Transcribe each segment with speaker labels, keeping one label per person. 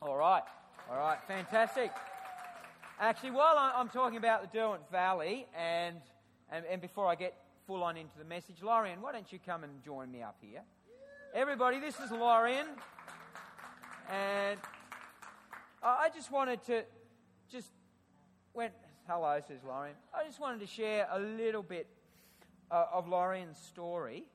Speaker 1: All right, fantastic. Actually, while I'm talking about the Derwent Valley, and before I get full on into the message, Lorian, why don't you come and join me up here? Everybody, this is Lorian, and I just wanted to hello, says Lorian. I just wanted to share a little bit of Lorian's story.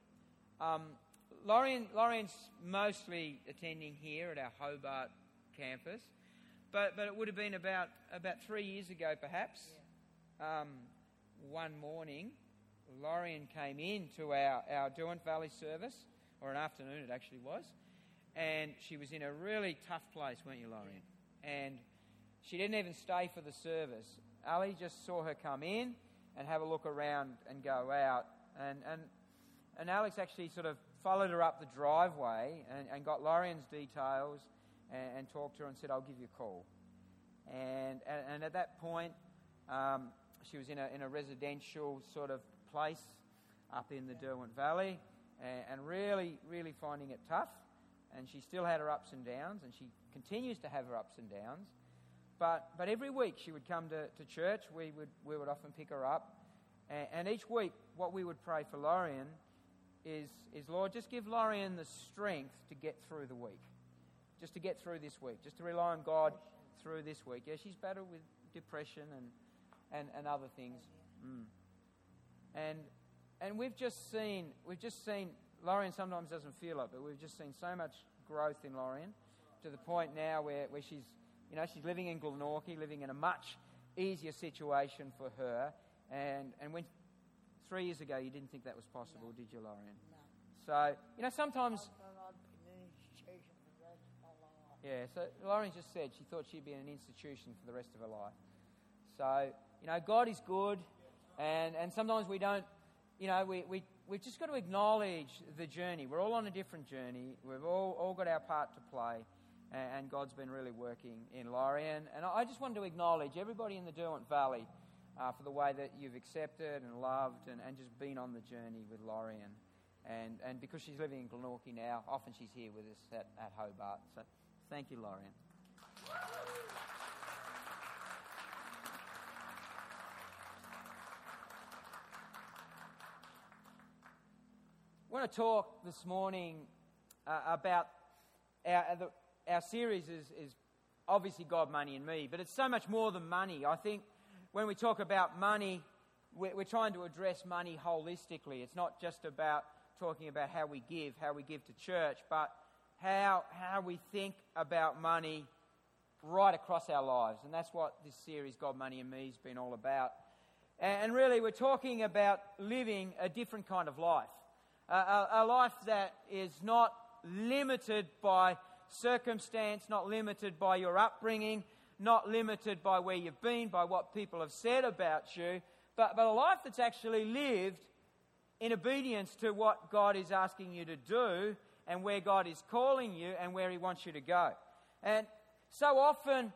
Speaker 1: Lorian's mostly attending here at our Hobart campus, but it would have been about 3 years ago, perhaps. One morning, Lorian came in to our Derwent Valley service, or an afternoon it actually was, and she was in a really tough place, weren't you, Lorian? And she didn't even stay for the service. Ali just saw her come in and have a look around and go out, and Alex actually sort of followed her up the driveway and got Lorian's details and talked to her and said, "I'll give you a call." And at that point, she was in a residential sort of place up in the Derwent Valley, and really, really finding it tough. And she still had her ups and downs, and she continues to have her ups and downs. But every week she would come to church. We would often pick her up, and each week what we would pray for Lorian is Lord, just give Lorian the strength to get through the week, just to get through this week, just to rely on God through this week. Yeah, she's battled with depression and other things, and we've just seen Lorian sometimes doesn't feel it, but we've just seen so much growth in Lorian to the point now where she's living in Glenorchy, living in a much easier situation for her. And when 3 years ago you didn't think that was possible, did you, Lorian?
Speaker 2: No.
Speaker 1: So, sometimes... Yeah, so Lorian just said she thought she'd be in an institution for the rest of her life. So, God is good, and sometimes we don't, we've just got to acknowledge the journey. We're all on a different journey. We've all got our part to play. And God's been really working in Lorian. And I just wanted to acknowledge everybody in the Derwent Valley for the way that you've accepted and loved and just been on the journey with Lorian. And because she's living in Glenorchy now, often she's here with us at Hobart. So thank you, Lorian. I want to talk this morning about our series is obviously God, Money and Me, but it's so much more than money. I think when we talk about money, we're trying to address money holistically. It's not just about talking about how we give to church, but how we think about money right across our lives. And that's what this series, God, Money and Me, has been all about. And really, we're talking about living a different kind of life. A life that is not limited by circumstance, not limited by your upbringing, not limited by where you've been, by what people have said about you, but a life that's actually lived in obedience to what God is asking you to do and where God is calling you and where He wants you to go. And so often,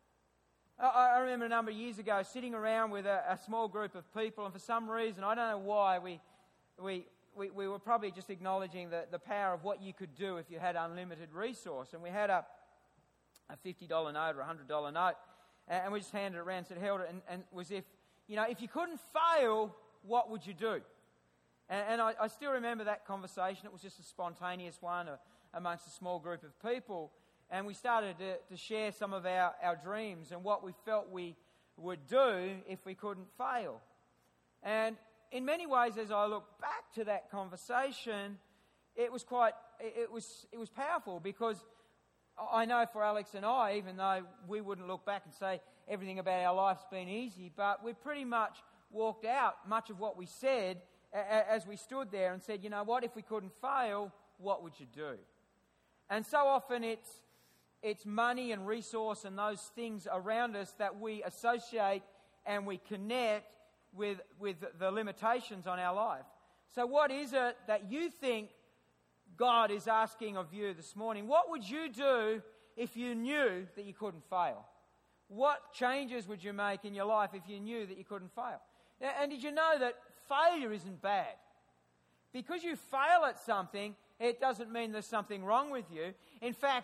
Speaker 1: I remember a number of years ago sitting around with a small group of people, and for some reason, I don't know why, we were probably just acknowledging the power of what you could do if you had unlimited resource. And we had a $50 note or a $100 note, and we just handed it around and said, held it, and was if you couldn't fail, what would you do? And I still remember that conversation. It was just a spontaneous one amongst a small group of people. And we started to share some of our dreams and what we felt we would do if we couldn't fail. And in many ways, as I look back to that conversation, it was powerful, because I know for Alex and I, even though we wouldn't look back and say everything about our life's been easy, but we pretty much walked out much of what we said as we stood there and said, you know what, if we couldn't fail, what would you do? And so often it's money and resource and those things around us that we associate and we connect with the limitations on our life. So what is it that you think God is asking of you this morning? What would you do if you knew that you couldn't fail? What changes would you make in your life if you knew that you couldn't fail? And did you know that failure isn't bad? Because you fail at something, it doesn't mean there's something wrong with you. In fact,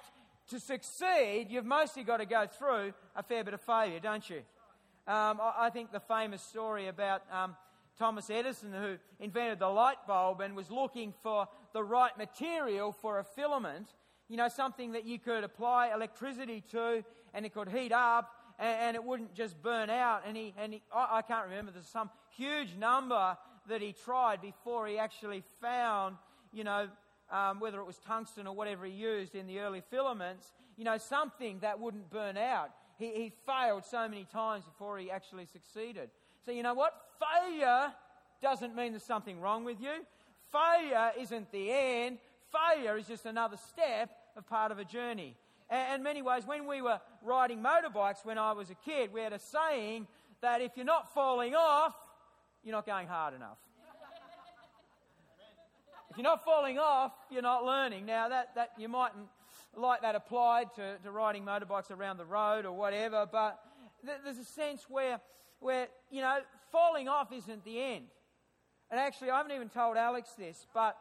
Speaker 1: to succeed, you've mostly got to go through a fair bit of failure, don't you? I think the famous story about Thomas Edison, who invented the light bulb and was looking for the right material for a filament, something that you could apply electricity to and it could heat up and it wouldn't just burn out. And I can't remember, there's some huge number that he tried before he actually found, whether it was tungsten or whatever he used in the early filaments, something that wouldn't burn out. He failed so many times before he actually succeeded. So you know what? Failure doesn't mean there's something wrong with you. Failure isn't the end. Failure is just another step of part of a journey. And in many ways, when we were riding motorbikes when I was a kid, we had a saying that if you're not falling off, you're not going hard enough. If you're not falling off, you're not learning. Now, that you mightn't like that applied to riding motorbikes around the road or whatever, but there's a sense where falling off isn't the end. And actually, I haven't even told Alex this, but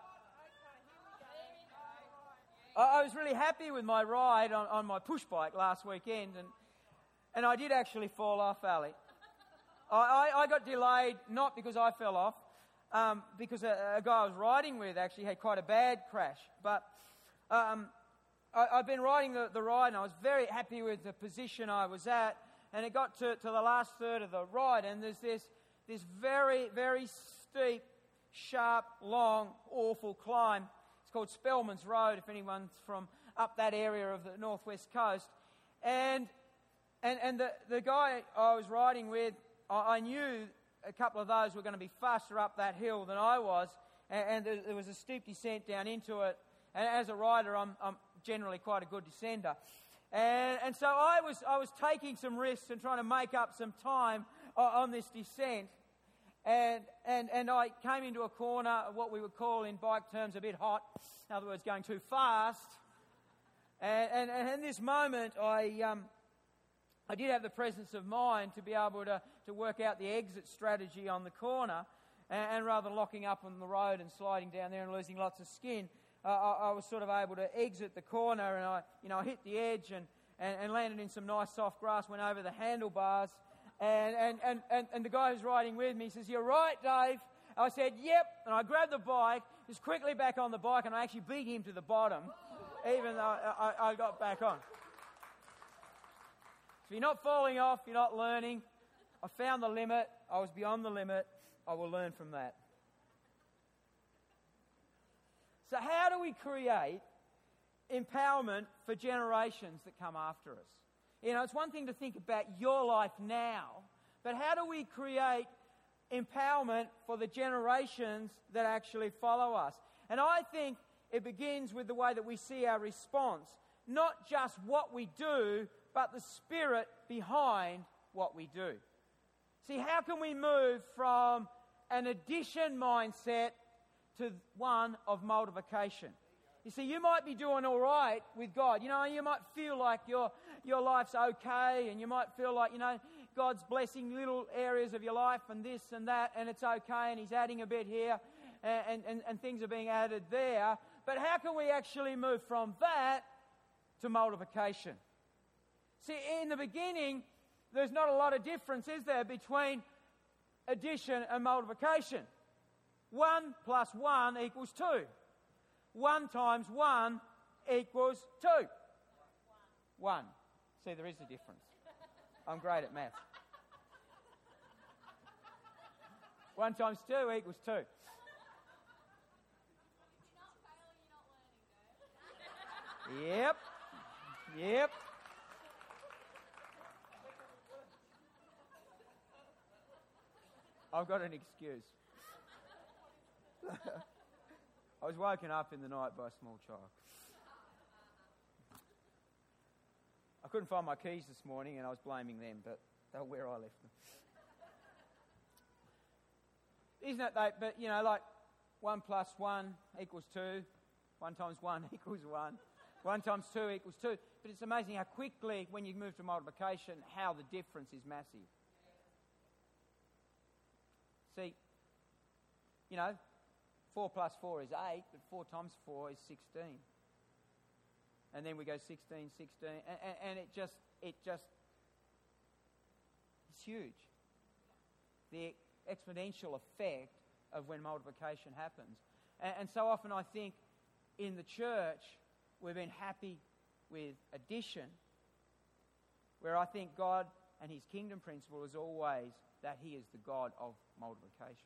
Speaker 1: I was really happy with my ride on my push bike last weekend, and I did actually fall off, Alex. I got delayed, not because I fell off, because a guy I was riding with actually had quite a bad crash. But I've been riding the ride, and I was very happy with the position I was at, and it got to the last third of the ride, and there's this very, very steep, sharp, long, awful climb. It's called Spellman's Road, if anyone's from up that area of the northwest coast. And the guy I was riding with, I knew a couple of those were going to be faster up that hill than I was, and there was a steep descent down into it. And as a rider, I'm generally quite a good descender. And so I was taking some risks and trying to make up some time on this descent. And I came into a corner, what we would call in bike terms a bit hot, in other words, going too fast. And in this moment, I did have the presence of mind to be able to work out the exit strategy on the corner, and rather than locking up on the road and sliding down there and losing lots of skin, I was sort of able to exit the corner, and I hit the edge and landed in some nice soft grass, went over the handlebars, and the guy who's riding with me says, "You're right, Dave." I said, "Yep," and I grabbed the bike, was quickly back on the bike, and I actually beat him to the bottom, even though I got back on. So you're not falling off, you're not learning. I found the limit, I was beyond the limit, I will learn from that. So how do we create empowerment for generations that come after us? It's one thing to think about your life now, but how do we create empowerment for the generations that actually follow us? And I think it begins with the way that we see our response, not just what we do, but the spirit behind what we do. See, how can we move from an addition mindset to one of multiplication? You see, you might be doing all right with God. You might feel like your life's okay, and you might feel like, God's blessing little areas of your life and this and that, and it's okay, and He's adding a bit here, and things are being added there. But how can we actually move from that to multiplication? See, in the beginning, there's not a lot of difference, is there, between addition and multiplication? 1 plus 1 equals 2. 1 times 1 equals 2. 1. See, there is a difference. I'm great at maths. 1 times 2 equals 2. Yep. I've got an excuse. I was woken up in the night by a small child. I couldn't find my keys this morning and I was blaming them, but they were where I left them. Isn't it though? But, like 1 plus 1 equals 2. 1 times 1 equals 1. 1 times 2 equals 2. But it's amazing how quickly, when you move to multiplication, how the difference is massive. See, 4 plus 4 is 8, but 4 times 4 is 16. and then we go 16, and it just it's huge. The exponential effect of when multiplication happens. And so often I think in the church we've been happy with addition, where I think God and his kingdom principle is always that he is the God of multiplication.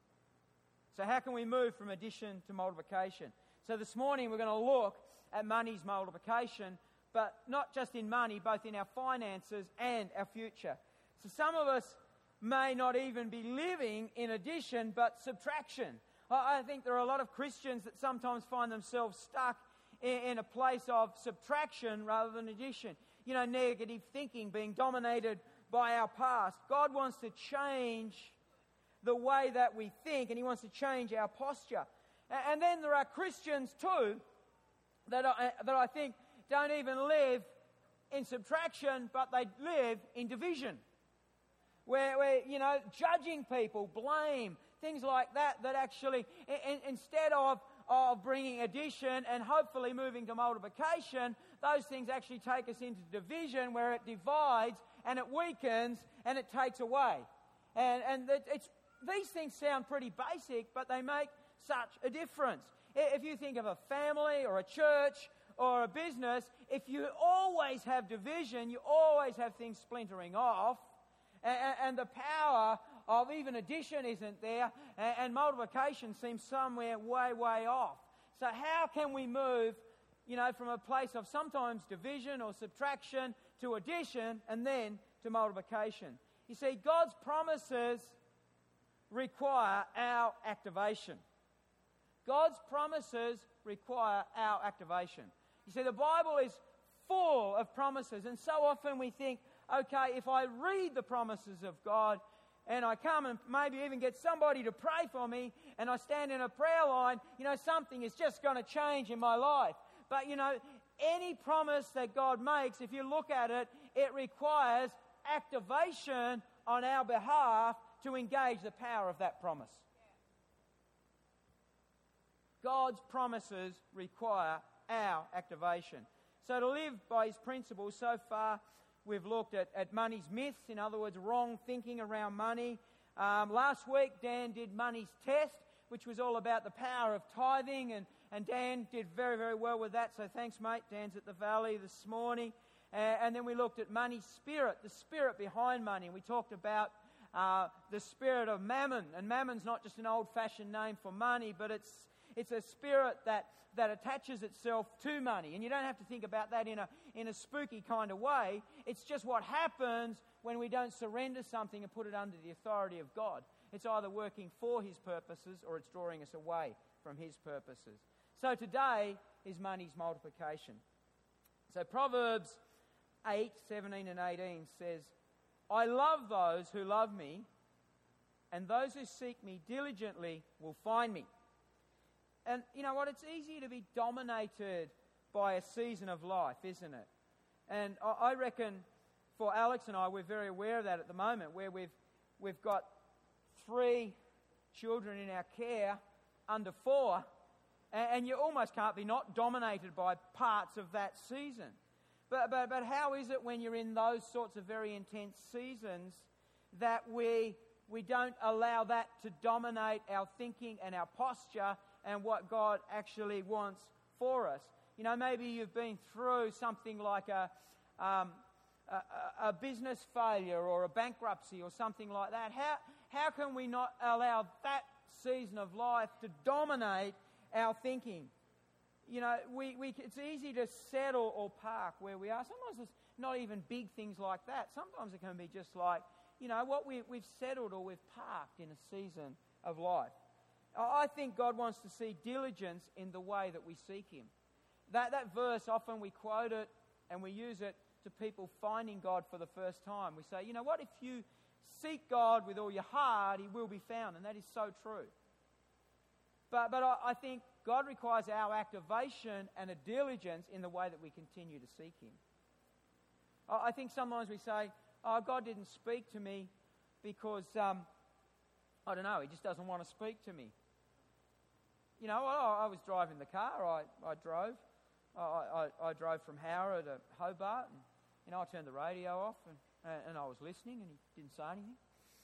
Speaker 1: So how can we move from addition to multiplication? So this morning we're going to look at money's multiplication, but not just in money, both in our finances and our future. So some of us may not even be living in addition, but subtraction. I think there are a lot of Christians that sometimes find themselves stuck in a place of subtraction rather than addition. You know, negative thinking, being dominated by our past. God wants to change the way that we think, and he wants to change our posture. And then there are Christians too that I think don't even live in subtraction, but they live in division. Where you know, judging people, blame, things like that actually, instead of bringing addition and hopefully moving to multiplication, those things actually take us into division, where it divides and it weakens and it takes away. And these things sound pretty basic, but they make such a difference. If you think of a family or a church or a business, if you always have division, you always have things splintering off, and the power of even addition isn't there, and multiplication seems somewhere way, way off. So how can we move, you know, from a place of sometimes division or subtraction to addition and then to multiplication? You see, God's promises require our activation. God's promises require our activation. You see, the Bible is full of promises, and so often we think, okay, if I read the promises of God and I come and maybe even get somebody to pray for me and I stand in a prayer line, you know, something is just going to change in my life. But, you know, any promise that God makes, if you look at it, it requires activation on our behalf to engage the power of that promise. God's promises require our activation. So to live by his principles, so far we've looked at money's myths, in other words, wrong thinking around money. Last week, Dan did money's test, which was all about the power of tithing, and Dan did very, very well with that, so thanks, mate. Dan's at the Valley this morning. And then we looked at money's spirit, the spirit behind money. We talked about the spirit of mammon, and mammon's not just an old-fashioned name for money, but it's a spirit that attaches itself to money. And you don't have to think about that in a spooky kind of way. It's just what happens when we don't surrender something and put it under the authority of God. It's either working for his purposes or it's drawing us away from his purposes. So today is money's multiplication. So Proverbs 8:17 and 18 says, I love those who love me, and those who seek me diligently will find me. And you know what? It's easy to be dominated by a season of life, isn't it? And I reckon for Alex and I, we're very aware of that at the moment, where we've got 3 children in our care under 4, and you almost can't be not dominated by parts of that season. But how is it when you're in those sorts of very intense seasons that we don't allow that to dominate our thinking and our posture and what God actually wants for us? You know, maybe you've been through something like a business failure or a bankruptcy or something like that. How can we not allow that season of life to dominate our thinking? You know, it's easy to settle or park where we are. Sometimes it's not even big things like that. Sometimes it can be just like, you know, what we've settled or we've parked in a season of life. I think God wants to see diligence in the way that we seek him. That verse, often we quote it and we use it to people finding God for the first time. We say, you know what, if you seek God with all your heart, he will be found. And that is so true. But I think God requires our activation and a diligence in the way that we continue to seek him. I think sometimes we say, oh, God didn't speak to me because, I don't know, he just doesn't want to speak to me. You know, I was driving the car, I drove, I drove from Howrah to Hobart, and I turned the radio off, and I was listening, and he didn't say anything.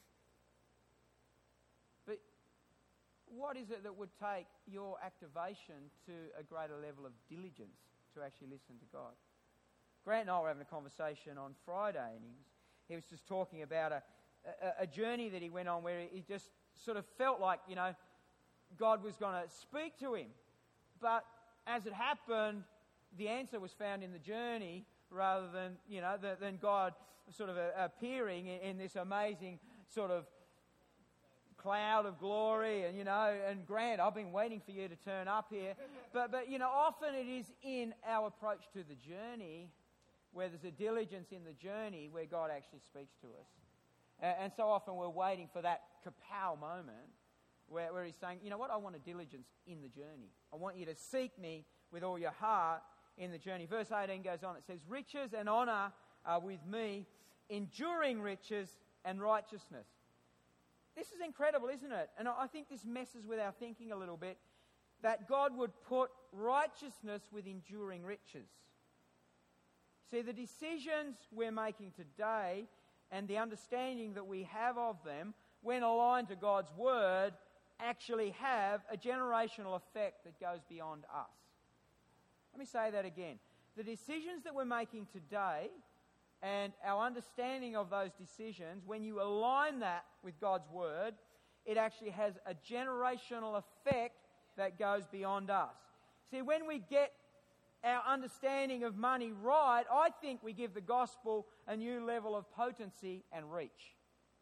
Speaker 1: But what is it that would take your activation to a greater level of diligence to actually listen to God? Grant and I were having a conversation on Friday, and he was just talking about a journey that he went on where he just sort of felt like, God was going to speak to him. But as it happened, the answer was found in the journey rather than, than God sort of appearing in this amazing sort of cloud of glory. And Grant, I've been waiting for you to turn up here. But often it is in our approach to the journey where there's a diligence in the journey where God actually speaks to us. And so often we're waiting for that kapow moment where he's saying, I want a diligence in the journey. I want you to seek me with all your heart in the journey. Verse 18 goes on. It says, riches and honour are with me, enduring riches and righteousness. This is incredible, isn't it? And I think this messes with our thinking a little bit, that God would put righteousness with enduring riches. See, the decisions we're making today and the understanding that we have of them, when aligned to God's Word, actually have a generational effect that goes beyond us. Let me say that again. The decisions that we're making today and our understanding of those decisions, when you align that with God's Word, it actually has a generational effect that goes beyond us. See, when we get our understanding of money right, I think we give the gospel a new level of potency and reach.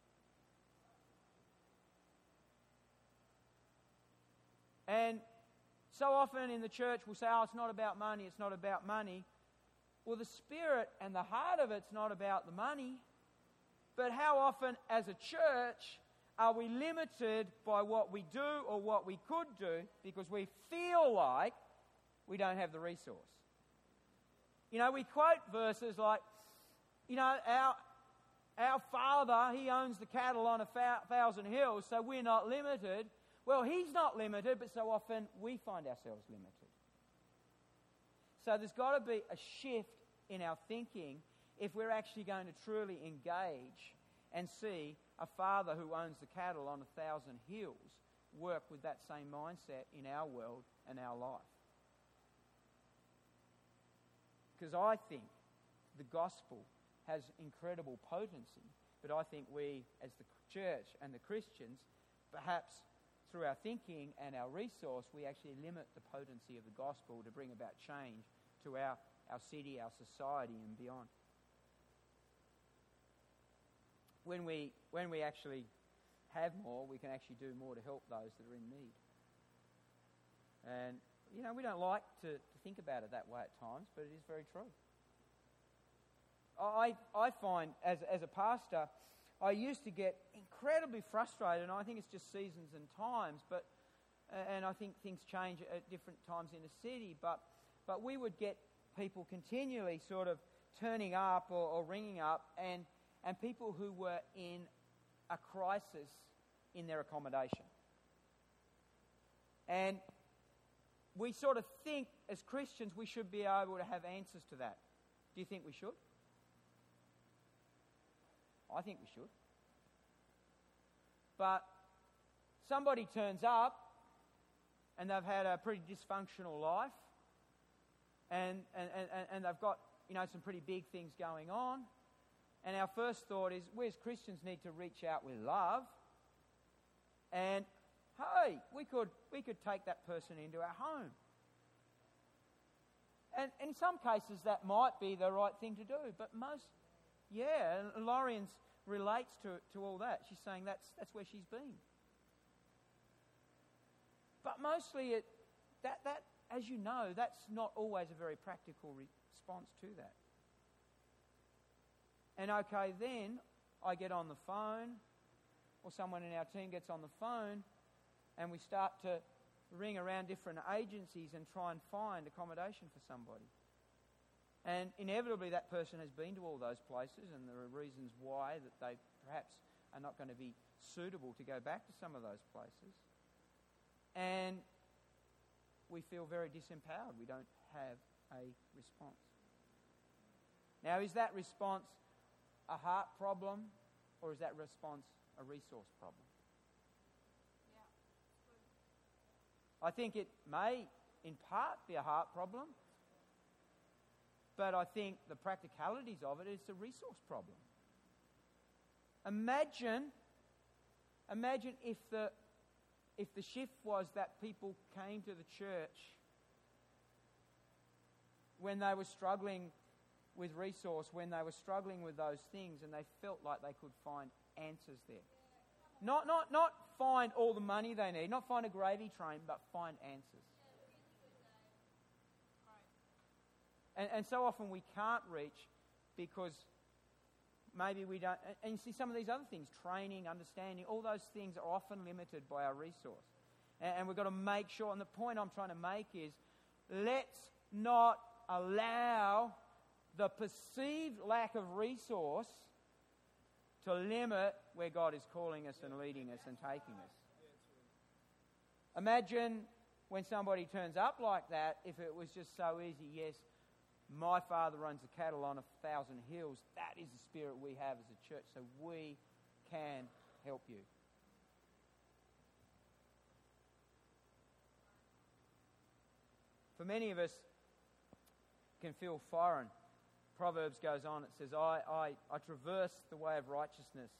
Speaker 1: And so often in the church we'll say, it's not about money, it's not about money. Well, the spirit and the heart of it's not about the money. But how often as a church are we limited by what we do or what we could do because we feel like we don't have the resource? We quote verses like, our Father, He owns the cattle on 1,000 hills, so we're not limited. Well, He's not limited, but so often we find ourselves limited. So there's got to be a shift in our thinking if we're actually going to truly engage and see a Father who owns the cattle on 1,000 hills work with that same mindset in our world and our life. Because I think the gospel has incredible potency, but I think we as the church and the Christians, perhaps through our thinking and our resource, we actually limit the potency of the gospel to bring about change to our city, our society and beyond. When we actually have more, we can actually do more to help those that are in need. And, we don't like to think about it that way at times, but it is very true. I find, as a pastor, I used to get incredibly frustrated, and I think it's just seasons and times, and I think things change at different times in the city, but we would get people continually sort of turning up or ringing up, and people who were in a crisis in their accommodation. And we sort of think, as Christians, we should be able to have answers to that. Do you think we should? I think we should. But somebody turns up and they've had a pretty dysfunctional life and they've got, some pretty big things going on. And our first thought is, we as Christians need to reach out with love. And, hey, we could take that person into our home. And in some cases that might be the right thing to do, but and Lorian's relates to all that. She's saying that's where she's been. But mostly that as you know, that's not always a very practical response to that. And okay, then I get on the phone, or someone in our team gets on the phone, and we start to ring around different agencies and try and find accommodation for somebody. And inevitably that person has been to all those places, and there are reasons why that they perhaps are not going to be suitable to go back to some of those places. And we feel very disempowered. We don't have a response. Now, is that response a heart problem, or is that response a resource problem? I think it may, in part, be a heart problem, but I think the practicalities of it is a resource problem. Imagine if the shift was that people came to the church when they were struggling with resource, when they were struggling with those things, and they felt like they could find answers there. Not find all the money they need, not find a gravy train, but find answers. And so often we can't reach because maybe we don't... And you see some of these other things, training, understanding, all those things are often limited by our resource. And we've got to make sure, and the point I'm trying to make is, let's not allow the perceived lack of resource to limit where God is calling us and leading us and taking us. Imagine when somebody turns up like that, if it was just so easy. Yes, my Father runs the cattle on 1,000 hills. That is the spirit we have as a church, so we can help you. For many of us, it can feel foreign. Proverbs goes on, it says, I traverse the way of righteousness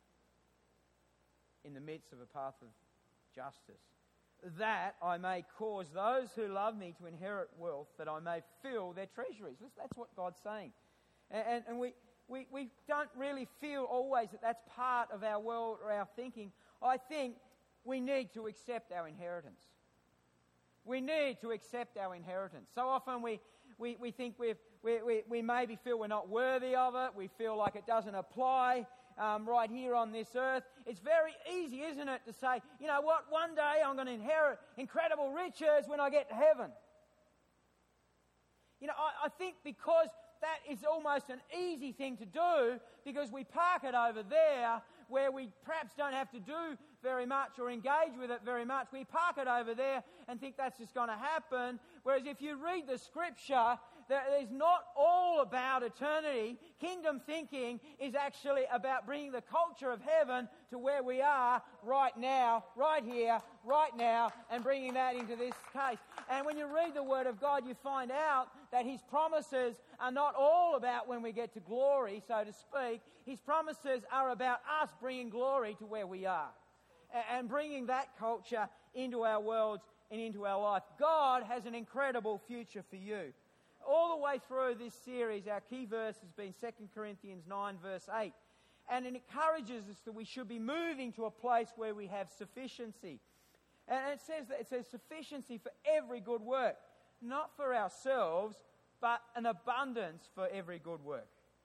Speaker 1: in the midst of a path of justice, that I may cause those who love me to inherit wealth, that I may fill their treasuries. That's what God's saying. And we don't really feel always that that's part of our world or our thinking. I think we need to accept our inheritance. We need to accept our inheritance. So often we think we maybe feel we're not worthy of it. We feel like it doesn't apply right here on this earth. It's very easy, isn't it, to say, you know what, one day I'm going to inherit incredible riches when I get to heaven. You know, I think because that is almost an easy thing to do, because we park it over there where we perhaps don't have to do very much or engage with it very much. We park it over there and think that's just going to happen. Whereas if you read the scripture, there's not all about eternity. Kingdom thinking is actually about bringing the culture of heaven to where we are right now, right here, right now, and bringing that into this case. And when you read the Word of God, you find out that His promises are not all about when we get to glory, so to speak. His promises are about us bringing glory to where we are and bringing that culture into our worlds and into our life. God has an incredible future for you. All the way through this series, our key verse has been 2 Corinthians 9, verse 8. And it encourages us that we should be moving to a place where we have sufficiency. And it says sufficiency for every good work. Not for ourselves, but an abundance for every good work.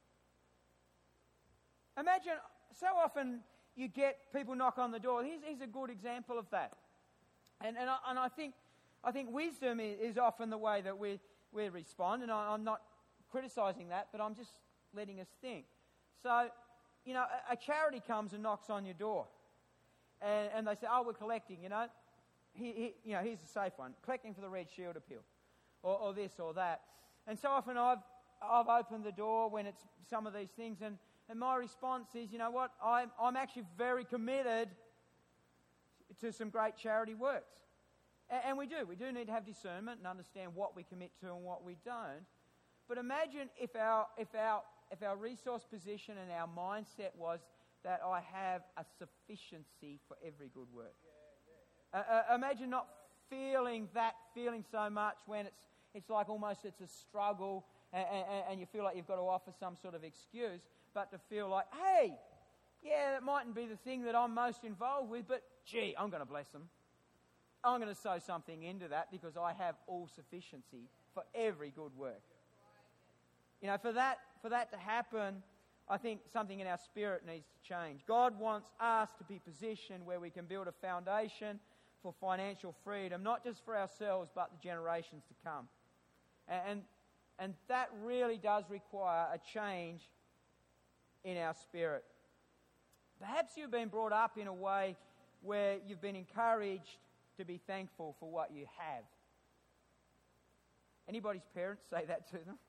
Speaker 1: Imagine, so often you get people knock on the door. Here's a good example of that. And I think wisdom is often the way that we respond, and I'm not criticising that, but I'm just letting us think. So, you know, a charity comes and knocks on your door, and they say, "Oh, we're collecting, you know, here's a safe one, collecting for the Red Shield appeal, or this or that." And so often I've opened the door when it's some of these things, and my response is, you know what, I'm actually very committed to some great charity works. And we do need to have discernment and understand what we commit to and what we don't. But imagine if our resource position and our mindset was that I have a sufficiency for every good work. Imagine not feeling so much when it's like almost it's a struggle and you feel like you've got to offer some sort of excuse, but to feel like, hey, yeah, that mightn't be the thing that I'm most involved with, but gee, I'm going to bless them. I'm going to sow something into that because I have all sufficiency for every good work. You know, for that to happen, I think something in our spirit needs to change. God wants us to be positioned where we can build a foundation for financial freedom, not just for ourselves, but the generations to come. And that really does require a change in our spirit. Perhaps you've been brought up in a way where you've been encouraged to be thankful for what you have. Anybody's parents say that to them?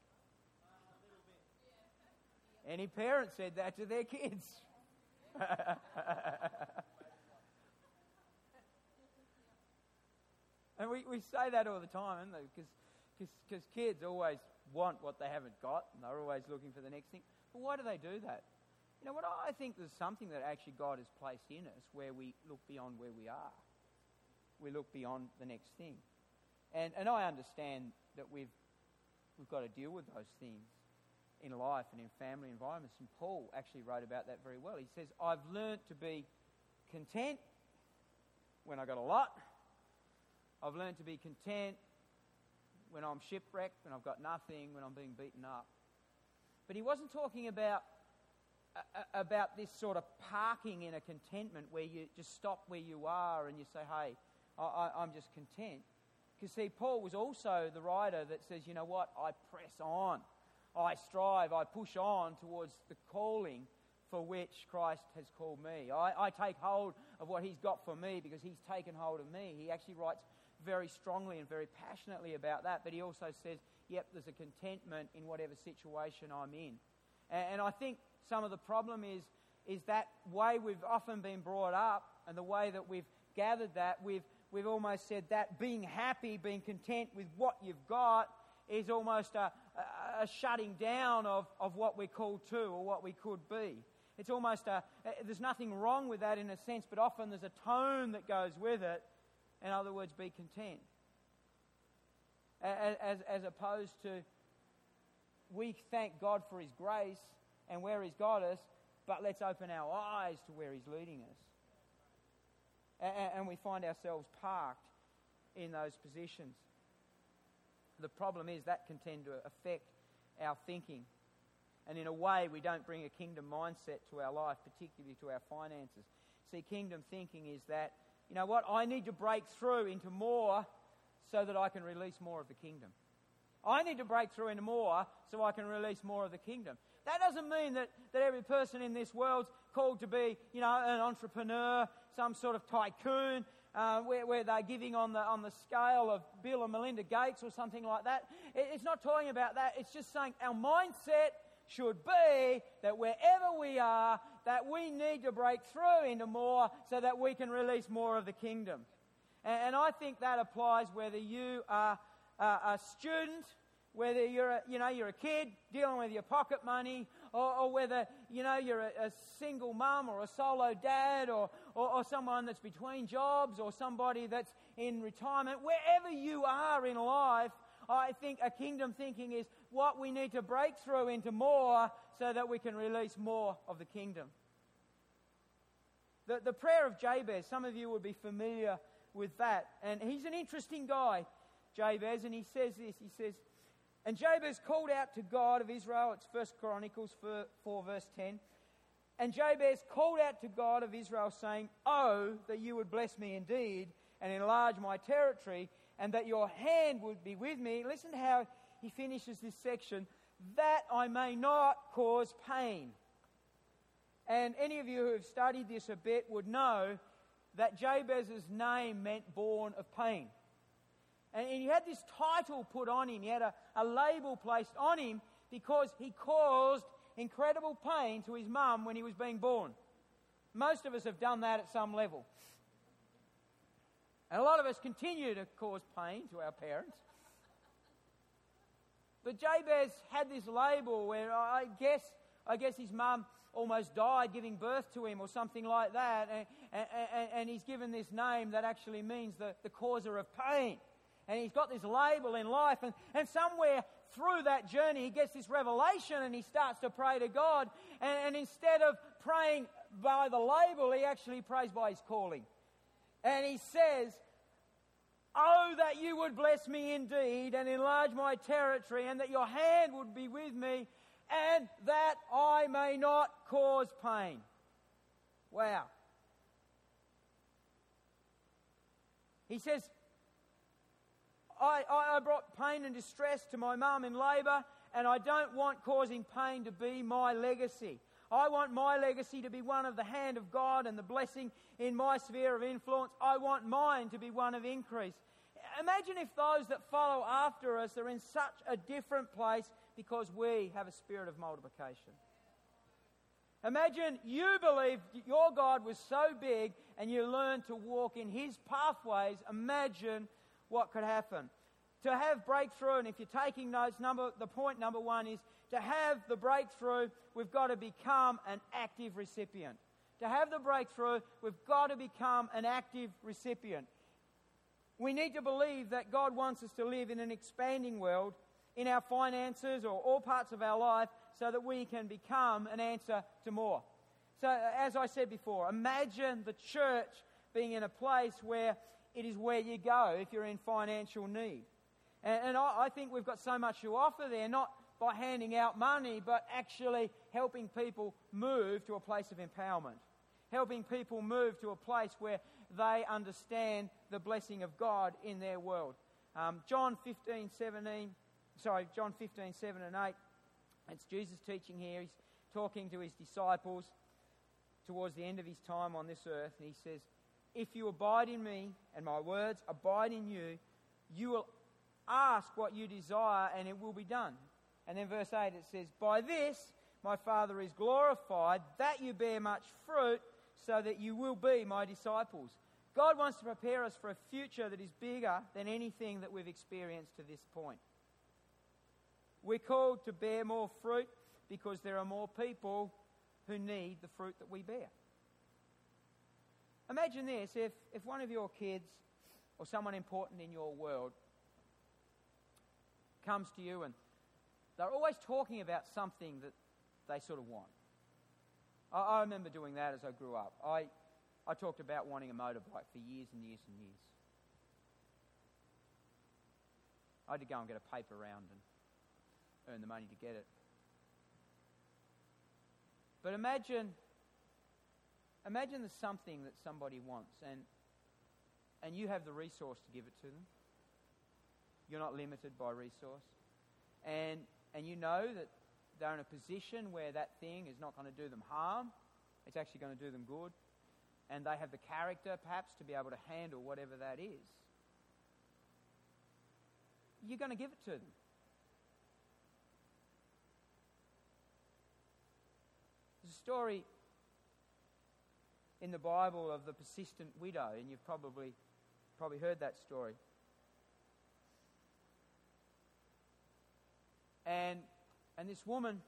Speaker 1: Any parent said that to their kids? And we say that all the time, because kids always want what they haven't got, and they're always looking for the next thing. But why do they do that? You know what? I think there's something that actually God has placed in us where we look beyond where we are. We look beyond the next thing. And I understand that we've got to deal with those things in life and in family environments. And Paul actually wrote about that very well. He says, I've learnt to be content when I got a lot. I've learnt to be content when I'm shipwrecked, when I've got nothing, when I'm being beaten up. But he wasn't talking about this sort of parking in a contentment where you just stop where you are and you say, hey, I'm just content. Because see, Paul was also the writer that says, you know what, I press on, I strive, I push on towards the calling for which Christ has called me. I take hold of what he's got for me because he's taken hold of me. He actually writes very strongly and very passionately about that, but he also says, yep, there's a contentment in whatever situation I'm in. And I think some of the problem is that way we've often been brought up and the way that we've gathered that, we've almost said that being happy, being content with what you've got is almost a shutting down of what we're called to or what we could be. It's almost there's nothing wrong with that in a sense, but often there's a tone that goes with it. In other words, be content. As opposed to, we thank God for his grace and where he's got us, but let's open our eyes to where he's leading us. And we find ourselves parked in those positions. The problem is that can tend to affect our thinking. And in a way, we don't bring a kingdom mindset to our life, particularly to our finances. See, kingdom thinking is that, you know what, I need to break through into more so that I can release more of the kingdom. I need to break through into more so I can release more of the kingdom. That doesn't mean that every person in this world's called to be, you know, an entrepreneur, some sort of tycoon, where they're giving on the scale of Bill and Melinda Gates or something like that. It's not talking about that. It's just saying our mindset should be that wherever we are, that we need to break through into more so that we can release more of the kingdom. And I think that applies whether you are a student, whether you're a kid dealing with your pocket money, or whether you're a single mum or a solo dad, or someone that's between jobs, or somebody that's in retirement. Wherever you are in life, I think a kingdom thinking is what we need to break through into more so that we can release more of the kingdom. The prayer of Jabez, some of you would be familiar with that. And he's an interesting guy, Jabez, and he says this. He says, and Jabez called out to God of Israel. It's 1 Chronicles 4 verse 10. And Jabez called out to God of Israel, saying, oh, that you would bless me indeed and enlarge my territory, and that your hand would be with me. Listen to how he finishes this section. That I may not cause pain. And any of you who have studied this a bit would know that Jabez's name meant born of pain. And he had this title put on him. He had a label placed on him because he caused incredible pain to his mum when he was being born. Most of us have done that at some level. And a lot of us continue to cause pain to our parents. But Jabez had this label where I guess his mum almost died giving birth to him or something like that. And he's given this name that actually means the causer of pain. And he's got this label in life. And somewhere through that journey, he gets this revelation and he starts to pray to God. And instead of praying by the label, he actually prays by his calling. And he says, oh, that you would bless me indeed and enlarge my territory, and that your hand would be with me, and that I may not cause pain. Wow. He says, I brought pain and distress to my mum in labour, and I don't want causing pain to be my legacy. I want my legacy to be one of the hand of God and the blessing in my sphere of influence. I want mine to be one of increase. Imagine if those that follow after us are in such a different place because we have a spirit of multiplication. Imagine you believed your God was so big and you learned to walk in His pathways. Imagine what could happen. To have breakthrough, and if you're taking notes, the point number one is to have the breakthrough, we've got to become an active recipient. To have the breakthrough, we've got to become an active recipient. We need to believe that God wants us to live in an expanding world in our finances or all parts of our life so that we can become an answer to more. So, as I said before, imagine the church being in a place where it is where you go if you're in financial need. And I think we've got so much to offer there, not by handing out money, but actually helping people move to a place of empowerment. Helping people move to a place where they understand the blessing of God in their world. John 15, 7 and 8. It's Jesus teaching here. He's talking to His disciples towards the end of His time on this earth. And He says, if you abide in me and my words abide in you, you will ask what you desire and it will be done. And then verse 8 it says, by this my Father is glorified, that you bear much fruit, so that you will be my disciples. God wants to prepare us for a future that is bigger than anything that we've experienced to this point. We're called to bear more fruit because there are more people who need the fruit that we bear. Imagine this, if one of your kids or someone important in your world comes to you and they're always talking about something that they sort of want. I remember doing that as I grew up. I talked about wanting a motorbike for years and years and years. I had to go and get a paper round and earn the money to get it. But imagine there's something that somebody wants and you have the resource to give it to them. You're not limited by resource. And you know that they're in a position where that thing is not going to do them harm. It's actually going to do them good. And they have the character, perhaps, to be able to handle whatever that is. You're going to give it to them. There's a story in the Bible of the persistent widow, and you've probably heard that story. And this woman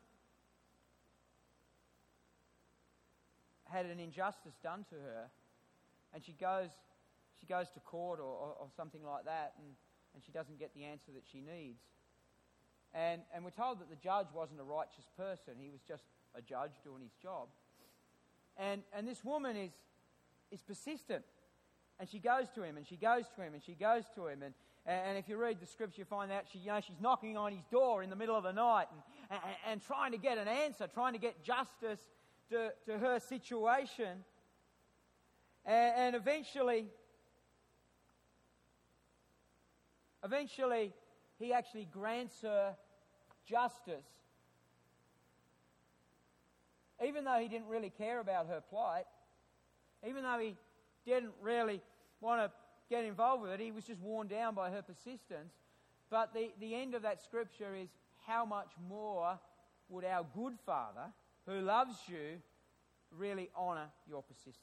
Speaker 1: had an injustice done to her, and she goes to court or something like that, and she doesn't get the answer that she needs. And we're told that the judge wasn't a righteous person. He was just a judge doing his job. And this woman is persistent. And she goes to him, and she goes to him, and she goes to him. And if you read the scripture, you find out she's knocking on his door in the middle of the night and trying to get an answer, trying to get justice to her situation. And eventually, he actually grants her justice. Even though he didn't really care about her plight, even though he didn't really want to get involved with it, he was just worn down by her persistence. But the end of that scripture is, how much more would our good Father, who loves you, really honour your persistence?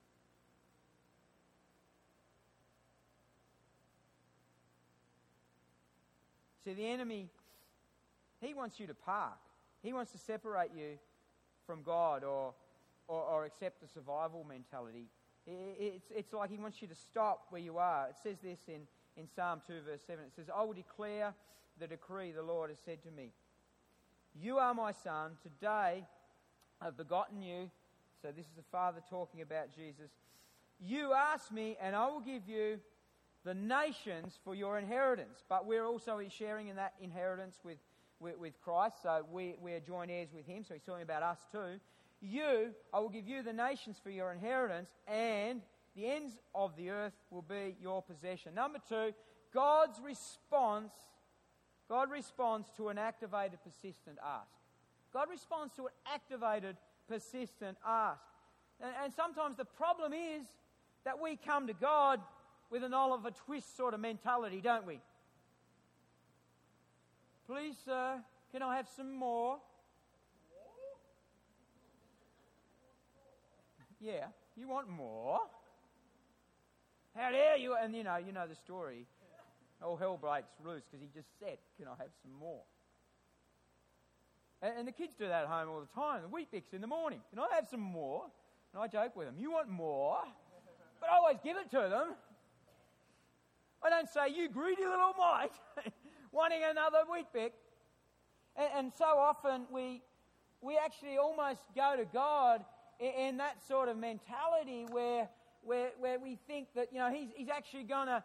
Speaker 1: See, the enemy, he wants you to park. He wants to separate you from God or accept the survival mentality. It's like he wants you to stop where you are. It says this in Psalm 2 verse 7. It says, I will declare the decree the Lord has said to me. You are my son. Today I've begotten you. So this is the Father talking about Jesus. You ask me and I will give you the nations for your inheritance. But we're also sharing in that inheritance with Christ. So we are joint heirs with him. So he's talking about us too. I will give you the nations for your inheritance, and the ends of the earth will be your possession. Number 2, God responds to an activated, persistent ask. God responds to an activated, persistent ask. And sometimes the problem is that we come to God with an Oliver Twist sort of mentality, don't we? Please, sir, can I have some more? Yeah, you want more? How dare you? And you know the story. All hell breaks loose because he just said, can I have some more? And the kids do that at home all the time. The Weet-Bix in the morning. Can I have some more? And I joke with them, you want more? But I always give it to them. I don't say, you greedy little mite, wanting another Weet-Bix. And so often we actually almost go to God in that sort of mentality where we think that, he's actually gonna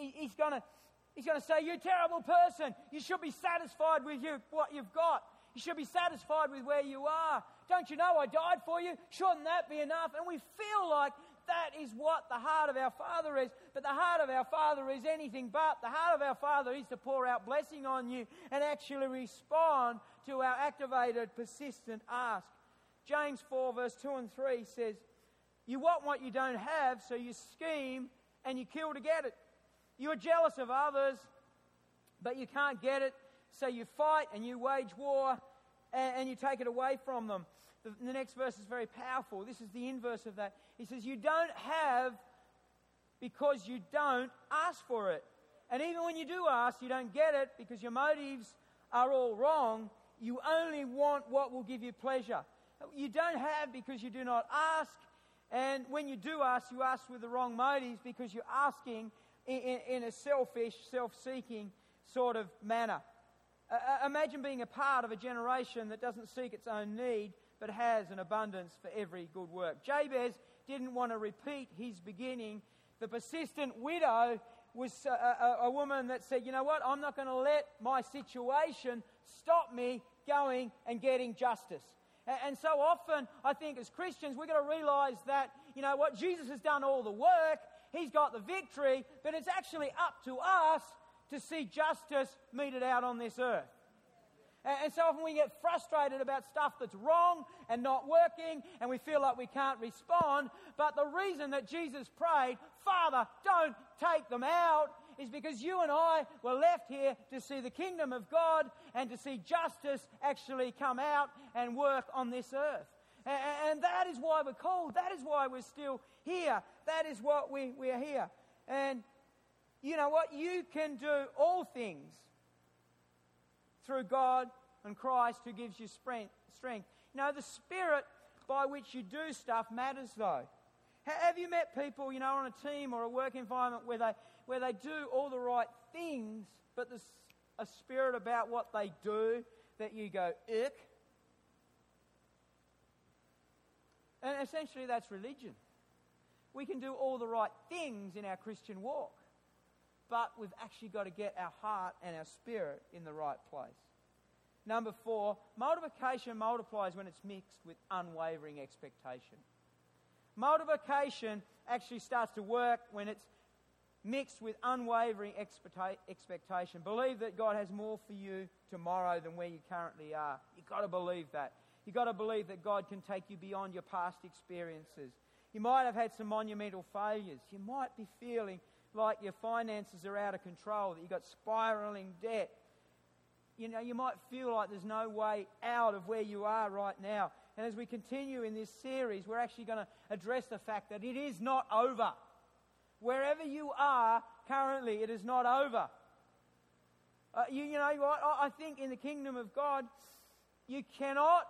Speaker 1: say, you're a terrible person. You should be satisfied with what you've got. You should be satisfied with where you are. Don't you know I died for you? Shouldn't that be enough? And we feel like that is what the heart of our Father is. But the heart of our Father is anything but. The heart of our Father is to pour out blessing on you and actually respond to our activated, persistent ask. James 4 verse 2 and 3 says, you want what you don't have, so you scheme and you kill to get it. You are jealous of others, but you can't get it, so you fight and you wage war and you take it away from them. The next verse is very powerful. This is the inverse of that. He says, you don't have because you don't ask for it. And even when you do ask, you don't get it because your motives are all wrong. You only want what will give you pleasure. You don't have because you do not ask. And when you do ask, you ask with the wrong motives because you're asking in a selfish, self-seeking sort of manner. Imagine being a part of a generation that doesn't seek its own need, but has an abundance for every good work. Jabez didn't want to repeat his beginning. The persistent widow was a woman that said, you know what, I'm not going to let my situation stop me going and getting justice. And so often, I think as Christians, we've got to realize that, you know what, Jesus has done all the work, he's got the victory, but it's actually up to us to see justice meted out on this earth. And so often we get frustrated about stuff that's wrong and not working, and we feel like we can't respond. But the reason that Jesus prayed, Father, don't take them out, is because you and I were left here to see the kingdom of God and to see justice actually come out and work on this earth. And that is why we're called. That is why we're still here. That is what we're here. And you know what? You can do all things through God and Christ who gives you strength. You know, the spirit by which you do stuff matters though. Have you met people, you know, on a team or a work environment where they do all the right things, but there's a spirit about what they do that you go, ick? And essentially that's religion. We can do all the right things in our Christian walk, but we've actually got to get our heart and our spirit in the right place. Number 4, multiplication multiplies when it's mixed with unwavering expectation. Multiplication actually starts to work when it's mixed with unwavering expectation. Believe that God has more for you tomorrow than where you currently are. You've got to believe that. You've got to believe that God can take you beyond your past experiences. You might have had some monumental failures. You might be feeling like your finances are out of control, that you've got spiraling debt. You know, you might feel like there's no way out of where you are right now. And as we continue in this series, we're actually going to address the fact that it is not over. Wherever you are currently, it is not over. You know what? I think in the kingdom of God, you cannot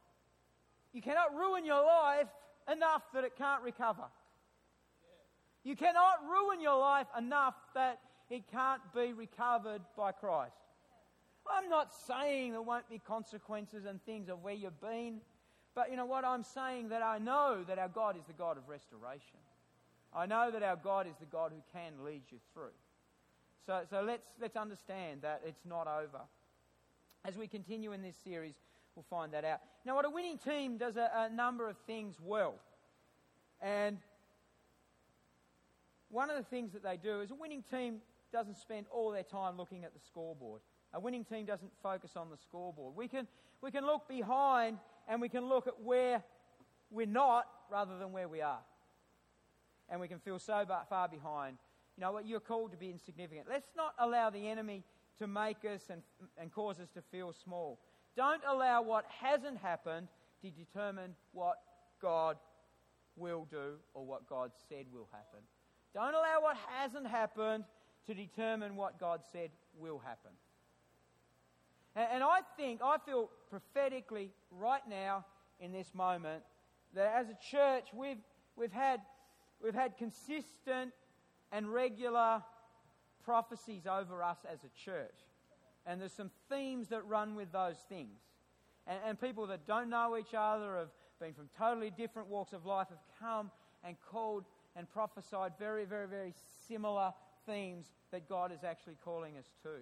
Speaker 1: ruin your life enough that it can't recover. You cannot ruin your life enough that it can't be recovered by Christ. I'm not saying there won't be consequences and things of where you've been, but you know what? I'm saying that I know that our God is the God of restoration. I know that our God is the God who can lead you through. So let's understand that it's not over. As we continue in this series, we'll find that out. Now, what a winning team does a number of things well. And one of the things that they do is a winning team doesn't spend all their time looking at the scoreboard. A winning team doesn't focus on the scoreboard. We can look behind and we can look at where we're not rather than where we are. And we can feel so far behind. You know what? You're called to be insignificant. Let's not allow the enemy to make us and cause us to feel small. Don't allow what hasn't happened to determine what God will do or what God said will happen. Don't allow what hasn't happened to determine what God said will happen. And I feel prophetically right now in this moment that as a church we've had consistent and regular prophecies over us as a church. And there's some themes that run with those things. And people that don't know each other, have been from totally different walks of life, have come and called and prophesied very, very, very similar themes that God is actually calling us to.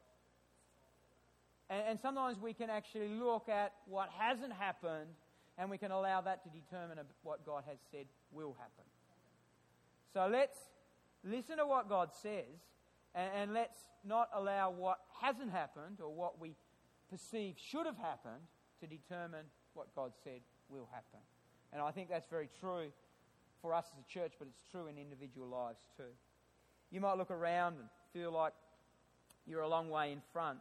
Speaker 1: And sometimes we can actually look at what hasn't happened and we can allow that to determine what God has said will happen. So let's listen to what God says and let's not allow what hasn't happened or what we perceive should have happened to determine what God said will happen. And I think that's very true for us as a church, but it's true in individual lives too. You might look around and feel like you're a long way in front.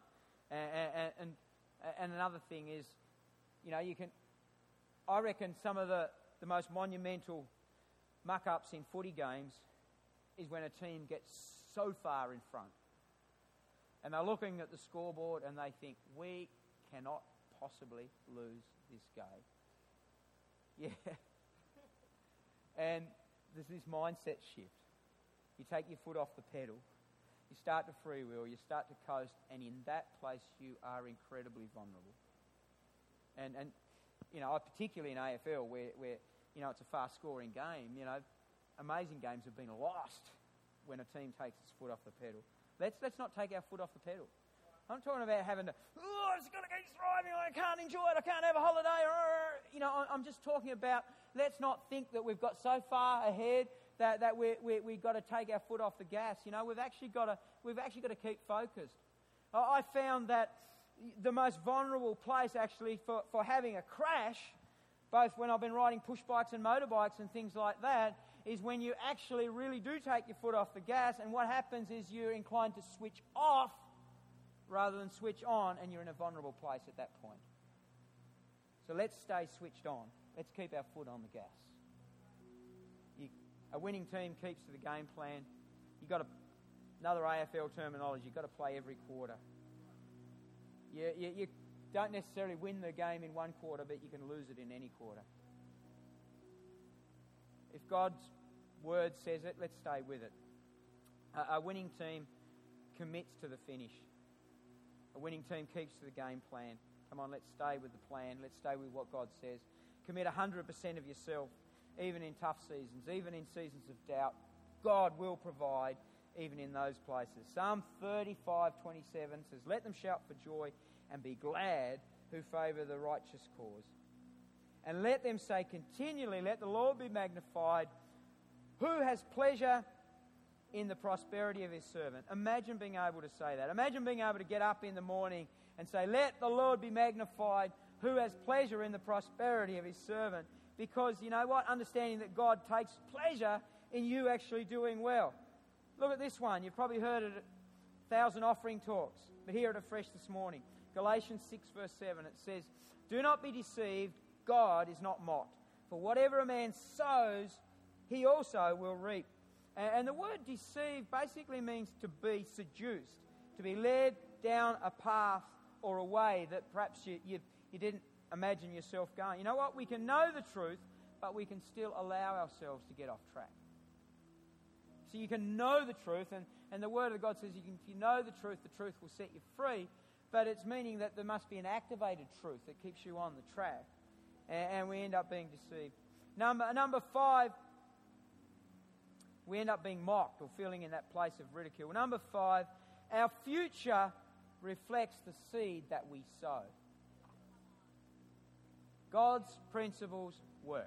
Speaker 1: And another thing is, you know, I reckon some of the most monumental muck-ups in footy games is when a team gets so far in front. And they're looking at the scoreboard and they think, we cannot possibly lose this game. Yeah. And there's this mindset shift. You take your foot off the pedal, you start to freewheel, you start to coast, and in that place you are incredibly vulnerable. And you know, particularly in AFL where you know, it's a fast-scoring game, you know, amazing games have been lost when a team takes its foot off the pedal. Let's not take our foot off the pedal. I'm talking about having to, I've just got to keep striving, I can't enjoy it, I can't have a holiday. You know, I'm just talking about, let's not think that we've got so far ahead that we've got to take our foot off the gas. You know, we've actually got to keep focused. I found that the most vulnerable place actually for having a crash, both when I've been riding push bikes and motorbikes and things like that, is when you actually really do take your foot off the gas, and what happens is you're inclined to switch off rather than switch on, and you're in a vulnerable place at that point. So let's stay switched on. Let's keep our foot on the gas. A winning team keeps to the game plan. You've got another AFL terminology, you've got to play every quarter. You don't necessarily win the game in one quarter, but you can lose it in any quarter. If God's word says it, let's stay with it. A winning team commits to the finish. A winning team keeps to the game plan. Come on, let's stay with the plan. Let's stay with what God says. Commit 100% of yourself, even in tough seasons, even in seasons of doubt. God will provide even in those places. Psalm 35:27 says, let them shout for joy and be glad who favour the righteous cause. And let them say continually, let the Lord be magnified, who has pleasure in the prosperity of his servant. Imagine being able to say that. Imagine being able to get up in the morning and say, let the Lord be magnified, who has pleasure in the prosperity of his servant. Because, you know what? Understanding that God takes pleasure in you actually doing well. Look at this one. You've probably heard it at 1,000 offering talks, but hear it afresh this morning. Galatians 6 verse 7, it says, do not be deceived, God is not mocked. For whatever a man sows, he also will reap. And the word deceive basically means to be seduced, to be led down a path or a way that perhaps you didn't imagine yourself going. You know what? We can know the truth, but we can still allow ourselves to get off track. So you can know the truth, and the Word of God says if you know the truth will set you free, but it's meaning that there must be an activated truth that keeps you on the track, and we end up being deceived. Number 5, we end up being mocked or feeling in that place of ridicule. Number 5, our future reflects the seed that we sow. God's principles work.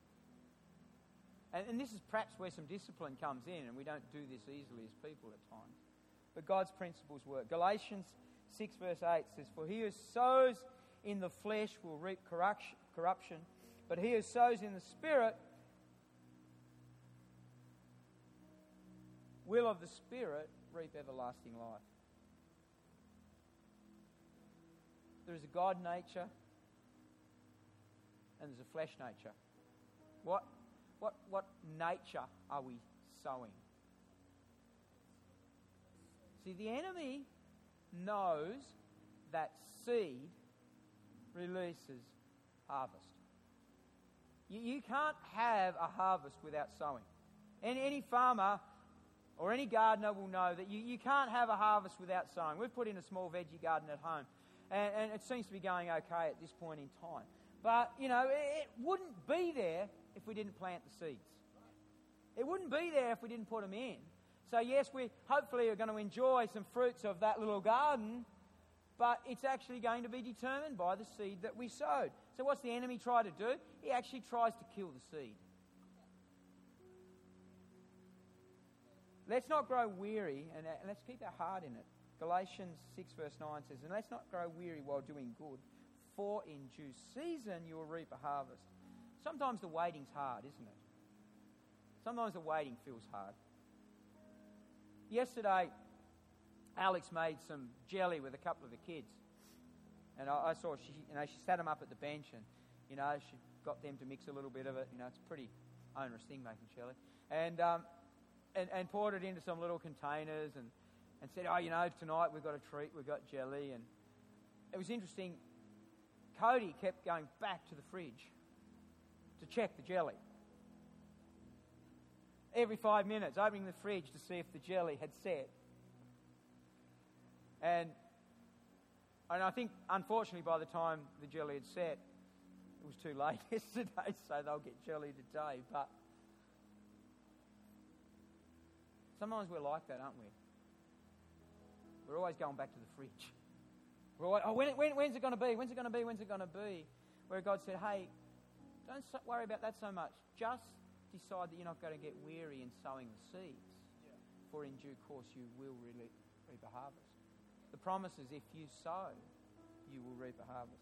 Speaker 1: And this is perhaps where some discipline comes in, and we don't do this easily as people at times. But God's principles work. Galatians 6 verse 8 says, for he who sows in the flesh will reap corruption, but he who sows in the Spirit will of the Spirit, reap everlasting life. There is a God nature and there's a flesh nature. What nature are we sowing? See, the enemy knows that seed releases harvest. You can't have a harvest without sowing. Any farmer or any gardener will know that you can't have a harvest without sowing. We've put in a small veggie garden at home, and it seems to be going okay at this point in time. But, it wouldn't be there if we didn't plant the seeds. It wouldn't be there if we didn't put them in. So yes, we hopefully are going to enjoy some fruits of that little garden, but it's actually going to be determined by the seed that we sowed. So what's the enemy try to do? He actually tries to kill the seed. Let's not grow weary, and let's keep our heart in it. Galatians 6 verse 9 says, "And let's not grow weary while doing good, for in due season you will reap a harvest." Sometimes the waiting's hard, isn't it? Sometimes the waiting feels hard. Yesterday, Alex made some jelly with a couple of the kids. And I saw she sat them up at the bench and, she got them to mix a little bit of it. It's a pretty onerous thing making jelly. And poured it into some little containers and said, tonight we've got a treat, we've got jelly. And it was interesting. Cody kept going back to the fridge to check the jelly. Every 5 minutes, opening the fridge to see if the jelly had set. And I think, unfortunately, by the time the jelly had set, it was too late yesterday, so they'll get jelly today. But sometimes we're like that, aren't we? We're always going back to the fridge. We're always, when's it going to be? When's it going to be? When's it going to be? Where God said, hey, don't worry about that so much. Just decide that you're not going to get weary in sowing the seeds. Yeah. For in due course you will reap a harvest. The promise is if you sow, you will reap a harvest.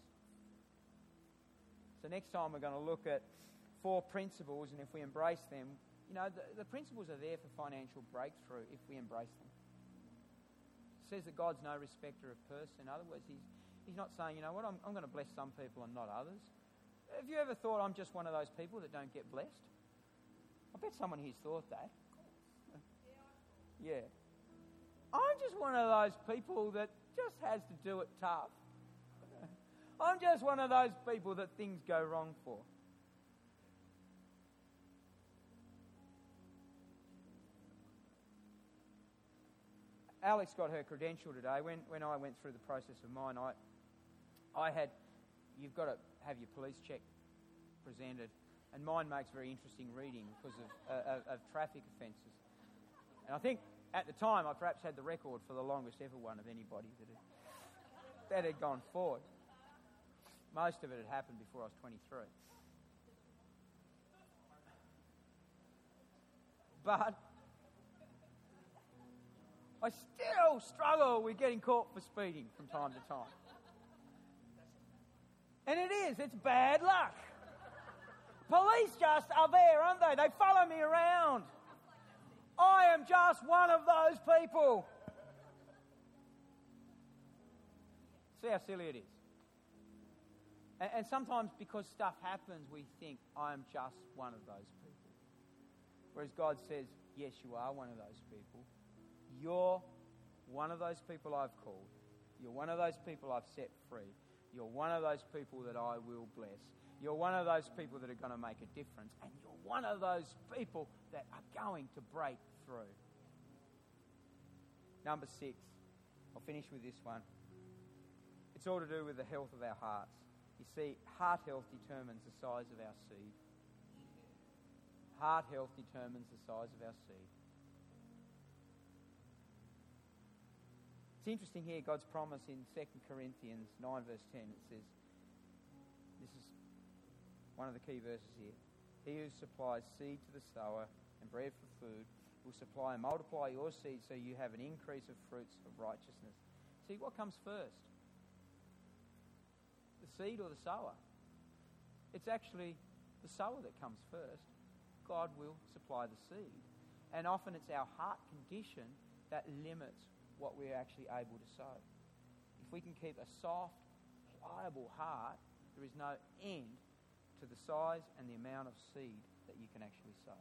Speaker 1: So next time we're going to look at 4 principles, and if we embrace them, the principles are there for financial breakthrough if we embrace them. It says that God's no respecter of person. In other words, He's not saying, I'm going to bless some people and not others. Have you ever thought I'm just one of those people that don't get blessed? I bet someone here's thought that. Yeah. I'm just one of those people that just has to do it tough. I'm just one of those people that things go wrong for. Alex got her credential today. When I went through the process of mine, you've got to have your police check presented. And mine makes very interesting reading because of traffic offences. And I think at the time I perhaps had the record for the longest ever one of anybody that had gone forward. Most of it had happened before I was 23. But I still struggle with getting caught for speeding from time to time. And it's bad luck. Police just are there, aren't they? They follow me around. I am just one of those people. See how silly it is. And sometimes because stuff happens, we think, I am just one of those people. Whereas God says, yes, you are one of those people. You're one of those people I've called. You're one of those people I've set free. You're one of those people that I will bless. You're one of those people that are going to make a difference. And you're one of those people that are going to break through. Number 6. I'll finish with this one. It's all to do with the health of our hearts. You see, heart health determines the size of our seed. Heart health determines the size of our seed. It's interesting here, God's promise in 2 Corinthians 9 verse 10. It says, this is one of the key verses here. He who supplies seed to the sower and bread for food will supply and multiply your seed so you have an increase of fruits of righteousness. See, what comes first? The seed or the sower? It's actually the sower that comes first. God will supply the seed. And often it's our heart condition that limits what we're actually able to sow. If we can keep a soft, pliable heart, there is no end to the size and the amount of seed that you can actually sow.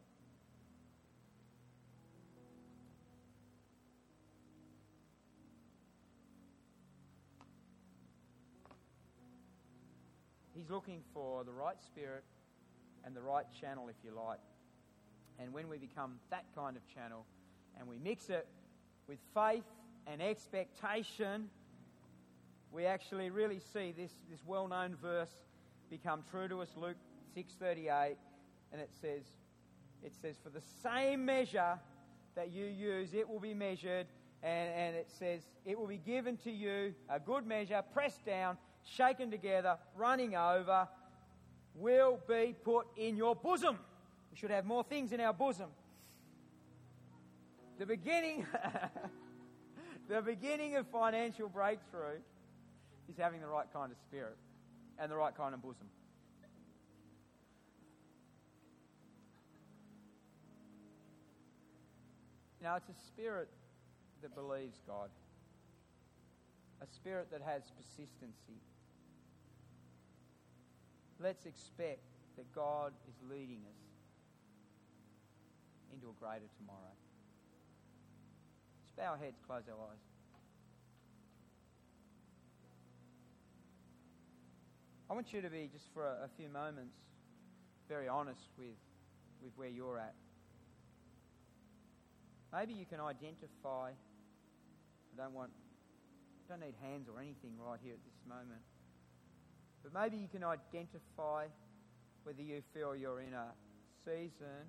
Speaker 1: He's looking for the right spirit and the right channel, if you like. And when we become that kind of channel and we mix it with faith and expectation, we actually really see this well-known verse become true to us, Luke 6:38, and it says, for the same measure that you use, it will be measured, and it says, it will be given to you, a good measure, pressed down, shaken together, running over, will be put in your bosom. We should have more things in our bosom. The beginning of financial breakthrough is having the right kind of spirit and the right kind of bosom. Now, it's a spirit that believes God, a spirit that has persistency. Let's expect that God is leading us into a greater tomorrow. Let's bow our heads, close our eyes. I want you to be, just for a few moments, very honest with where you're at. Maybe you can identify, I don't need hands or anything right here at this moment, but maybe you can identify whether you feel you're in a season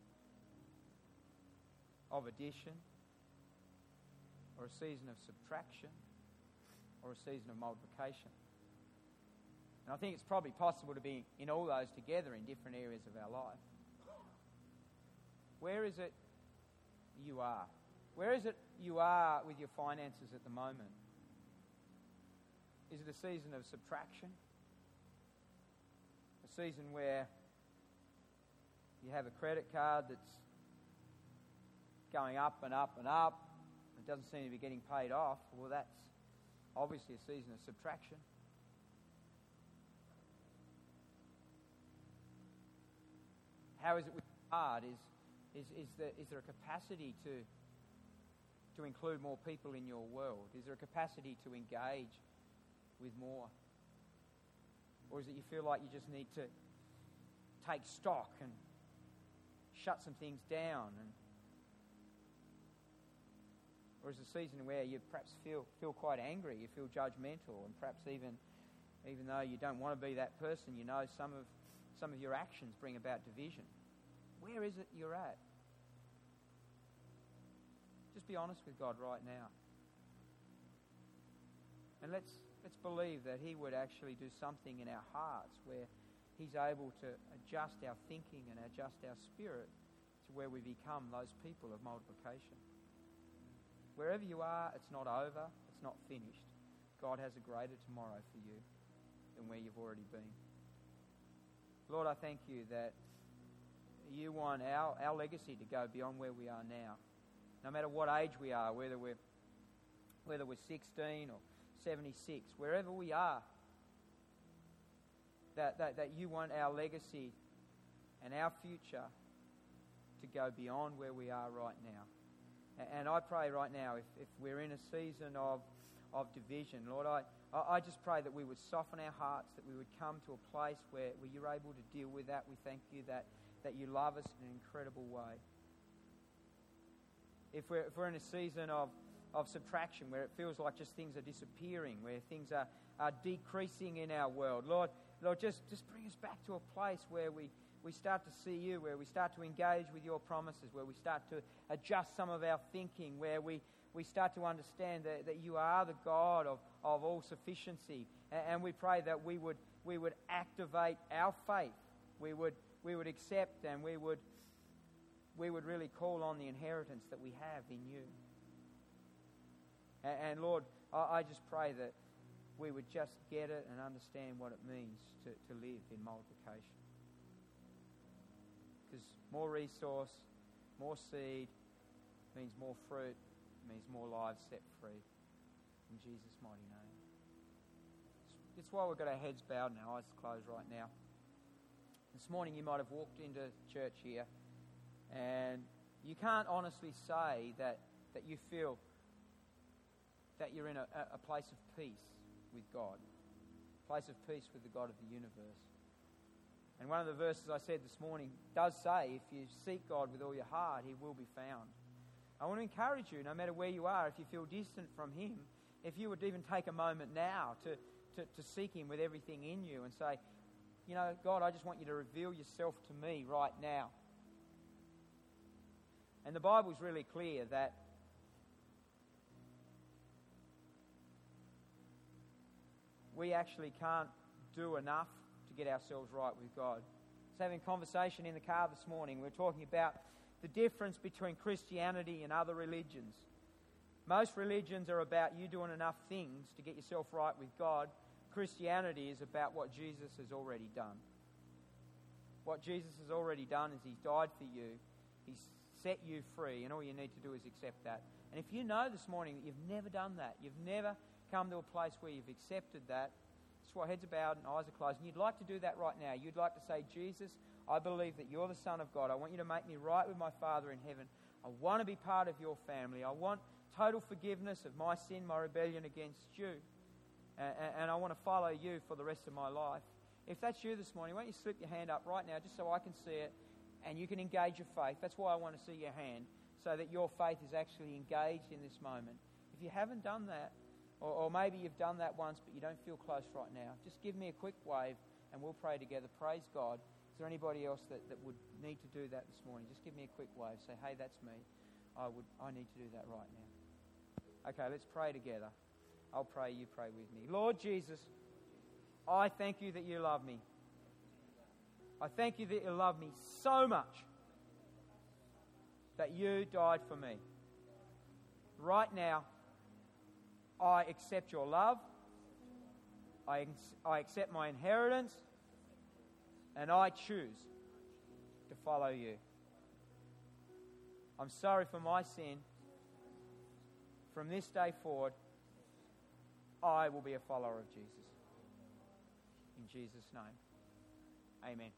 Speaker 1: of addition, or a season of subtraction, or a season of multiplication. And I think it's probably possible to be in all those together in different areas of our life. Where is it you are? Where is it you are with your finances at the moment? Is it a season of subtraction? A season where you have a credit card that's going up and up and up, it doesn't seem to be getting paid off? Well, that's obviously a season of subtraction. How is it with your heart? Is there a capacity to include more people in your world? Is there a capacity to engage with more? Or is it you feel like you just need to take stock and shut some things down? Or is it a season where you perhaps feel quite angry, you feel judgmental, and perhaps even though you don't want to be that person, you know some of your actions bring about division? Where is it you're at? Just be honest with God right now. And let's believe that He would actually do something in our hearts where He's able to adjust our thinking and adjust our spirit to where we become those people of multiplication. Wherever you are, it's not over, it's not finished. God has a greater tomorrow for you than where you've already been. Lord, I thank you that you want our legacy to go beyond where we are now. No matter what age we are, whether we're 16 or 76, wherever we are, that you want our legacy and our future to go beyond where we are right now. And I pray right now, if we're in a season of division, Lord, I just pray that we would soften our hearts, that we would come to a place where you're able to deal with that. We thank you that you love us in an incredible way. If we're in a season of subtraction, where it feels like just things are disappearing, where things are decreasing in our world, Lord, just bring us back to a place where we start to see you, where we start to engage with your promises, where we start to adjust some of our thinking, where we start to understand that you are the God of all sufficiency. And we pray that we would activate our faith. We would accept, and we would really call on the inheritance that we have in you. And Lord, I just pray that we would just get it and understand what it means to live in multiplication. Because more resource, More seed means more fruit, means more lives set free. In Jesus' mighty name. It's why we've got our heads bowed and our eyes closed right now. This morning you might have walked into church here and you can't honestly say that you feel that you're in a place of peace with God, a place of peace with the God of the universe. And one of the verses I said this morning does say, if you seek God with all your heart, He will be found. I want to encourage you, no matter where you are, if you feel distant from Him, if you would even take a moment now to seek Him with everything in you and say, you know, God, I just want you to reveal yourself to me right now. And the Bible's really clear that we actually can't do enough to get ourselves right with God. I was having a conversation in the car this morning. We were talking about the difference between Christianity and other religions. Most religions are about you doing enough things to get yourself right with God. Christianity is about what Jesus has already done. What Jesus has already done is He's died for you. He's set you free, and all you need to do is accept that. And if you know this morning that you've never done that, you've never come to a place where you've accepted that, that's why heads are bowed and eyes are closed, and you'd like to do that right now. You'd like to say, Jesus, I believe that you're the Son of God. I want you to make me right with my Father in heaven. I want to be part of your family. I want total forgiveness of my sin, my rebellion against you. And I want to follow you for the rest of my life. If that's you this morning, why don't you slip your hand up right now just so I can see it and you can engage your faith. That's why I want to see your hand, so that your faith is actually engaged in this moment. If you haven't done that, or maybe you've done that once but you don't feel close right now, just give me a quick wave and we'll pray together. Praise God. Is there anybody else that would need to do that this morning? Just give me a quick wave. Say, hey, that's me. I need to do that right now. Okay, let's pray together. I'll pray, you pray with me. Lord Jesus, I thank you that you love me. I thank you that you love me so much that you died for me. Right now, I accept your love. I accept my inheritance. And I choose to follow you. I'm sorry for my sin. From this day forward, I will be a follower of Jesus. In Jesus' name. Amen.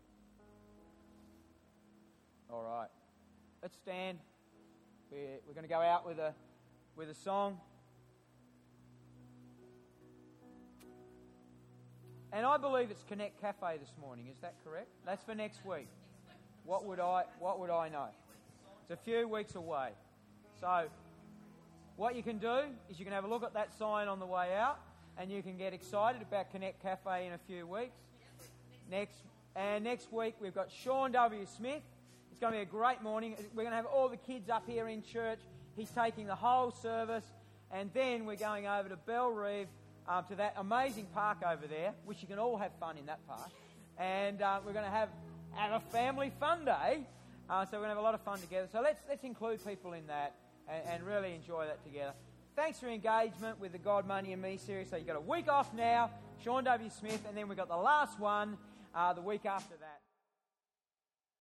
Speaker 1: All right. Let's stand. We're going to go out with a song. And I believe it's Connect Cafe this morning. Is that correct? That's for next week. What would I know? It's a few weeks away. So what you can do is you can have a look at that sign on the way out, and you can get excited about Connect Cafe in a few weeks. Next week we've got Sean W. Smith. It's going to be a great morning. We're going to have all the kids up here in church. He's taking the whole service, and then we're going over to Bell Reeve, to that amazing park over there, which you can all have fun in that park. And we're going to have a family fun day. So we're going to have a lot of fun together. So let's include people in that and really enjoy that together. Thanks for your engagement with the God, Money and Me series. So you've got a week off now, Sean W. Smith, and then we've got the last one the week after that.